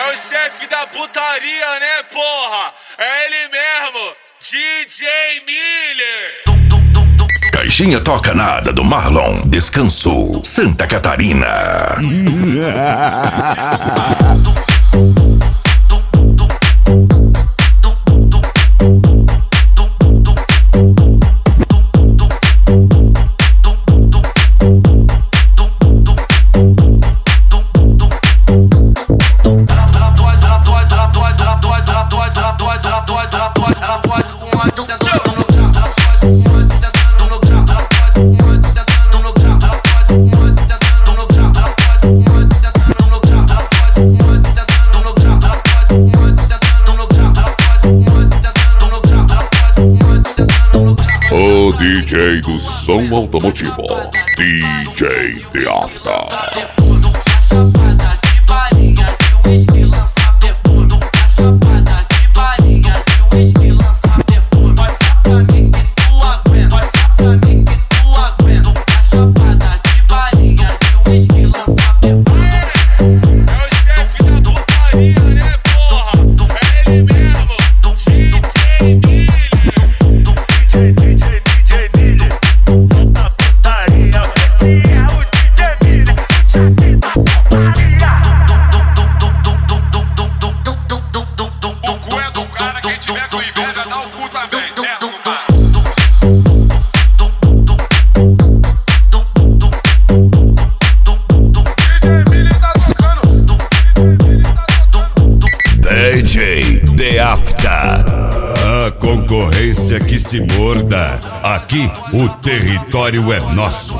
É o chefe da putaria, né, porra? É ele mesmo, DJ Miller. Caixinha Toca Nada do Marlon, Descanso, Santa Catarina. O DJ do som automotivo, DJ The After. DJ The After. A concorrência que se morda. Aqui o território é nosso.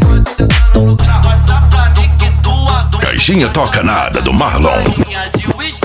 Caixinha Toca Nada do Marlon.